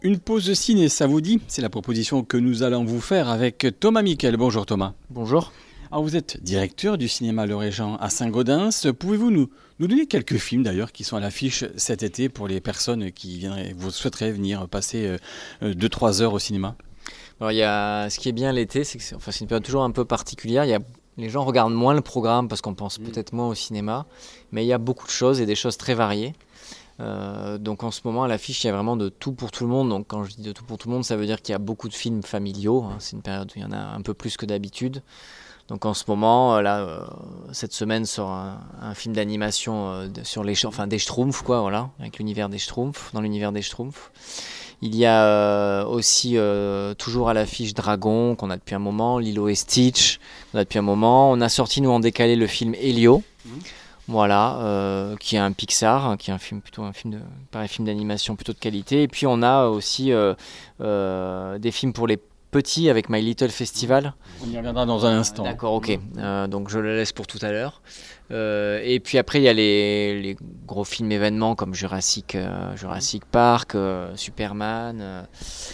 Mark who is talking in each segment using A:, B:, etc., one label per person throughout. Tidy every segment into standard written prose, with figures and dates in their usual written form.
A: Une pause ciné, ça vous dit? C'est la proposition que nous allons vous faire avec Thomas Miquel. Bonjour Thomas.
B: Bonjour.
A: Alors vous êtes directeur du cinéma Le Régent à Saint-Gaudens. Pouvez-vous nous donner quelques films d'ailleurs qui sont à l'affiche cet été pour les personnes qui vous souhaiteraient venir passer 2-3 heures au cinéma?
B: Alors, ce qui est bien l'été, c'est que c'est une période toujours un peu particulière. Les gens regardent moins le programme parce qu'on pense peut-être moins au cinéma, mais il y a beaucoup de choses et des choses très variées. Donc en ce moment à l'affiche il y a vraiment de tout pour tout le monde. Donc quand je dis de tout pour tout le monde, ça veut dire qu'il y a beaucoup de films familiaux, hein. C'est une période où il y en a un peu plus que d'habitude. Donc en ce moment, cette semaine sort un film d'animation sur des Schtroumpfs, quoi, voilà, avec l'univers des Schtroumpfs, dans l'univers des Schtroumpfs. Il y a aussi toujours à l'affiche Dragon, qu'on a depuis un moment, Lilo et Stitch, qu'on a depuis un moment. On a sorti, nous, en décalé, le film Elio, qui est un Pixar, qui est un film d'animation plutôt de qualité. Et puis on a aussi des films pour les petits avec My Little Festival.
A: On y reviendra dans un instant.
B: D'accord, ok. Donc je le laisse pour tout à l'heure. Et puis après, il y a les gros films événements comme Jurassic Park, Superman.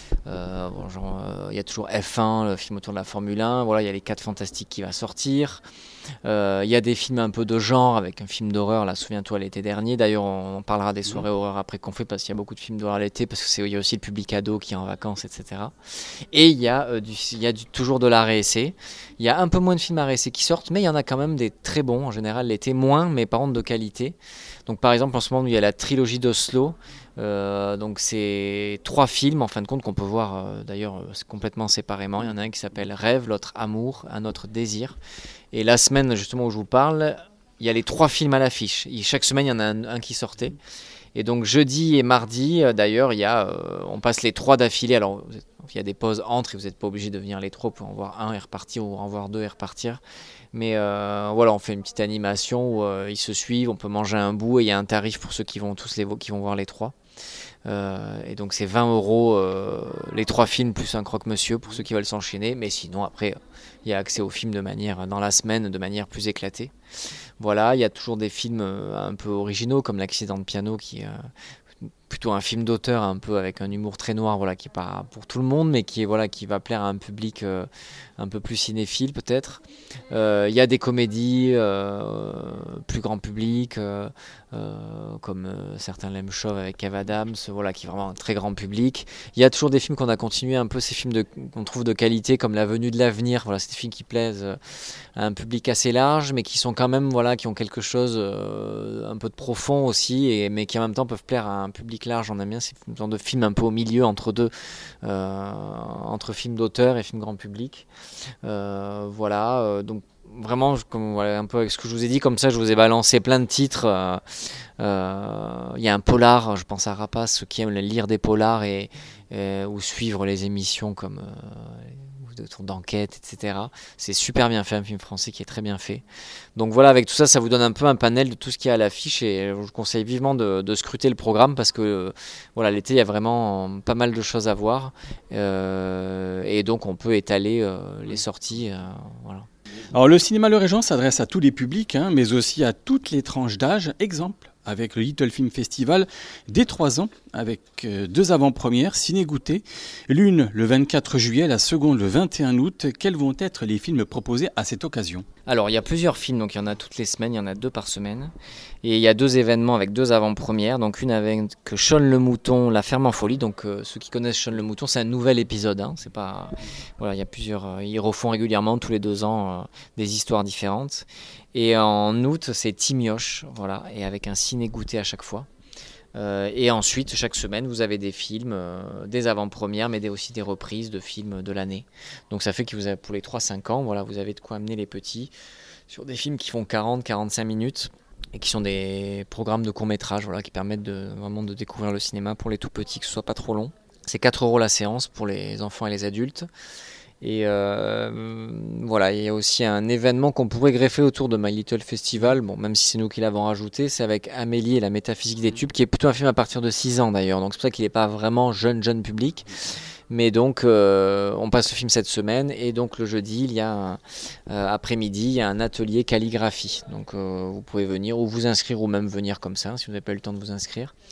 B: Il y a toujours F1, le film autour de la Formule 1. Voilà, il y a les 4 Fantastiques qui va sortir. Il y a des films un peu de genre avec un film d'horreur, là, souviens-toi, l'été dernier. D'ailleurs, on parlera des soirées horreur après qu'on fait parce qu'il y a beaucoup de films d'horreur l'été, parce qu'il y a aussi le public ado qui est en vacances, etc. Et il y a toujours de l'art et essai. Il y a un peu moins de films art et essai qui sortent, mais il y en a quand même des très bons en général l'été, moins, mais par contre de qualité. Donc par exemple, en ce moment, il y a la trilogie d'Oslo. Donc c'est 3 films en fin de compte qu'on peut voir d'ailleurs complètement séparément. Il y en a un qui s'appelle Rêve, l'autre Amour, un autre Désir. Et la semaine justement où je vous parle, il y a les 3 films à l'affiche. Chaque semaine, il y en a un qui sortait. Et donc jeudi et mardi, d'ailleurs, on passe les 3 d'affilée. Alors il y a des pauses entre et vous n'êtes pas obligé de venir les 3 pour en voir un et repartir ou en voir 2 et repartir. Mais voilà, on fait une petite animation où ils se suivent, on peut manger un bout et il y a un tarif pour ceux qui vont voir les 3. Et donc c'est 20 euros les 3 films plus un croque-monsieur pour ceux qui veulent s'enchaîner. Mais sinon après, il y a accès aux films dans la semaine de manière plus éclatée. Voilà, il y a toujours des films un peu originaux comme L'accident de piano qui est plutôt un film d'auteur un peu avec un humour très noir, voilà, qui est pas pour tout le monde mais qui va plaire à un public un peu plus cinéphile peut-être. Il y a des comédies plus grand public comme Certains l'aiment chauve avec Kev Adams, voilà, qui est vraiment un très grand public. Il y a toujours des films qu'on a continué un peu, ces films qu'on trouve de qualité comme La Venue de l'avenir, voilà, c'est des films qui plaisent à un public assez large mais qui sont quand même, voilà, qui ont quelque chose un peu de profond aussi, mais qui en même temps peuvent plaire à un public large. On aime bien ces genre de films un peu au milieu entre deux, entre films d'auteur et films grand public. Donc vraiment, un peu avec ce que je vous ai dit, comme ça je vous ai balancé plein de titres. Il y a un polar, je pense à Rapace, ceux qui aiment lire des polars ou suivre les émissions comme d'enquête, etc. C'est super bien fait, un film français qui est très bien fait. Donc voilà, avec tout ça, ça vous donne un peu un panel de tout ce qu'il y a à l'affiche et je vous conseille vivement de scruter le programme parce que voilà, l'été, il y a vraiment pas mal de choses à voir et donc on peut étaler les sorties. Voilà.
A: Alors le cinéma Le Régent s'adresse à tous les publics, mais aussi à toutes les tranches d'âge. Exemple, avec le Little Film Festival dès 3 ans, avec 2 avant-premières ciné-goûtées. L'une le 24 juillet, la seconde le 21 août. Quels vont être les films proposés à cette occasion ?
B: Alors il y a plusieurs films, donc il y en a toutes les semaines, il y en a 2 par semaine. Et il y a 2 événements avec 2 avant-premières. Donc une avec Shaun le Mouton, La Ferme en folie. Donc ceux qui connaissent Shaun le Mouton, c'est un nouvel épisode. C'est pas, voilà, il y a plusieurs, ils refont régulièrement tous les 2 ans des histoires différentes. Et en août, c'est Timioche, voilà, et avec un ciné-goûté à chaque fois. Et ensuite, chaque semaine, vous avez des films, des avant-premières, mais aussi des reprises de films de l'année. Donc ça fait que vous avez, pour les 3-5 ans, voilà, vous avez de quoi amener les petits sur des films qui font 40-45 minutes et qui sont des programmes de court-métrage, voilà, qui permettent vraiment de découvrir le cinéma pour les tout petits, que ce soit pas trop long. C'est 4 € la séance pour les enfants et les adultes. Et voilà, il y a aussi un événement qu'on pourrait greffer autour de My Little Festival, bon, même si c'est nous qui l'avons rajouté, c'est avec Amélie et la métaphysique des tubes, qui est plutôt un film à partir de 6 ans d'ailleurs, donc c'est pour ça qu'il n'est pas vraiment jeune public. Mais donc on passe le film cette semaine et donc le jeudi il y a après-midi il y a un atelier calligraphie, donc vous pouvez venir ou vous inscrire ou même venir comme ça si vous n'avez pas eu le temps de vous inscrire.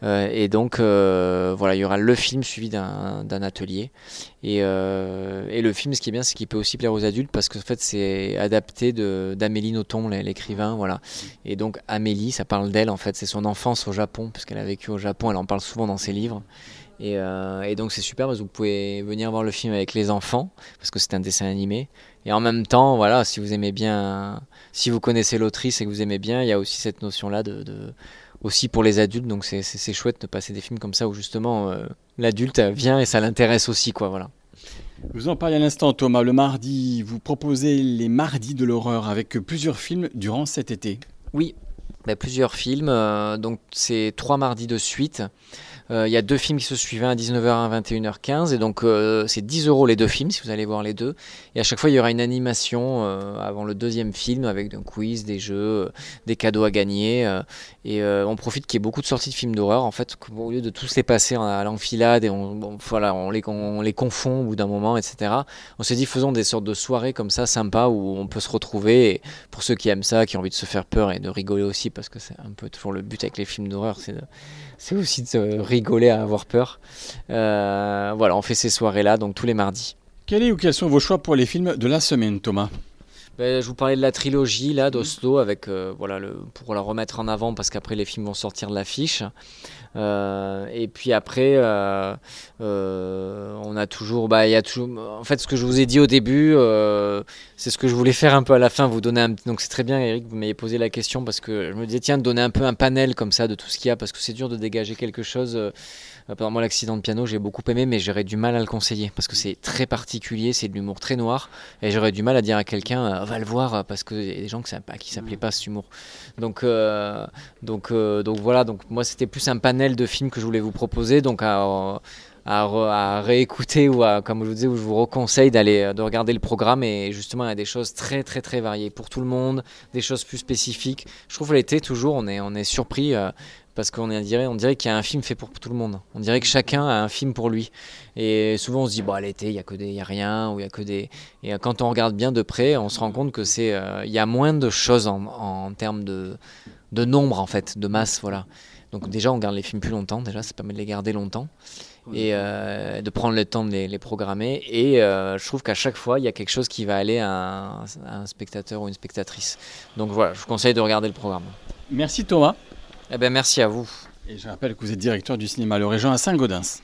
B: Et donc voilà, il y aura le film suivi d'un atelier. Et le film, ce qui est bien, c'est qu'il peut aussi plaire aux adultes parce que en fait, c'est adapté d'Amélie Nothomb, l'écrivain, voilà. Et donc Amélie, ça parle d'elle en fait, c'est son enfance au Japon, puisqu'elle a vécu au Japon, elle en parle souvent dans ses livres. Et donc c'est super parce que vous pouvez venir voir le film avec les enfants, parce que c'est un dessin animé. Et en même temps, voilà, si vous aimez bien, si vous connaissez l'autrice et que vous aimez bien, il y a aussi cette notion-là aussi pour les adultes. Donc c'est chouette de passer des films comme ça où justement l'adulte vient et ça l'intéresse aussi, quoi, voilà.
A: Vous en parliez à l'instant, Thomas. Le mardi, vous proposez les mardis de l'horreur avec plusieurs films durant cet été.
B: Oui, plusieurs films. Donc c'est 3 mardis de suite. Il y a 2 films qui se suivent, à 19h et à 21h15, et donc c'est 10 € les 2 films si vous allez voir les deux. Et à chaque fois il y aura une animation avant le deuxième film avec un quiz, des jeux, des cadeaux à gagner. Et on profite qu'il y ait beaucoup de sorties de films d'horreur en fait, au lieu de tous les passer à l'enfilade et on les confond au bout d'un moment, etc. On s'est dit faisons des sortes de soirées comme ça sympas où on peut se retrouver. Et pour ceux qui aiment ça, qui ont envie de se faire peur et de rigoler aussi, parce que c'est un peu toujours le but avec les films d'horreur, c'est aussi de rigoler à avoir peur. Voilà, on fait ces soirées-là, donc tous les mardis.
A: Quels sont vos choix pour les films de la semaine, Thomas ?
B: Je vous parlais de la trilogie là d'Oslo avec pour la remettre en avant parce qu'après les films vont sortir de l'affiche. Et puis après, on a toujours, il y a toujours. En fait, ce que je vous ai dit au début, c'est ce que je voulais faire un peu à la fin, vous donner donc c'est très bien, Eric, vous m'avez posé la question parce que je me disais tiens, de donner un peu un panel comme ça de tout ce qu'il y a parce que c'est dur de dégager quelque chose. Par moi, l'accident de piano, j'ai beaucoup aimé, mais j'aurais du mal à le conseiller parce que c'est très particulier, c'est de l'humour très noir, et j'aurais du mal à dire à quelqu'un va le voir parce qu'il y a des gens à qui ça plaît pas cet humour. Donc voilà, donc moi c'était plus un panel de films que je voulais vous proposer, donc à réécouter ou comme je vous disais, où je vous reconseille de regarder le programme, et justement il y a des choses très très très variées pour tout le monde, des choses plus spécifiques. Je trouve l'été toujours on est surpris parce qu'on dirait qu'il y a un film fait pour tout le monde. On dirait que chacun a un film pour lui. Et souvent on se dit l'été il y a rien ou il y a que des. Et quand on regarde bien de près, on se rend compte que il y a moins de choses en termes de nombre en fait, de masse, voilà. Donc déjà on garde les films plus longtemps, déjà ça permet de les garder longtemps et de prendre le temps de les programmer. Et je trouve qu'à chaque fois il y a quelque chose qui va aller à un spectateur ou une spectatrice. Donc voilà, je vous conseille de regarder le programme.
A: Merci Thomas.
B: Merci à vous.
A: Et je rappelle que vous êtes directeur du cinéma Le Régent à Saint-Gaudens.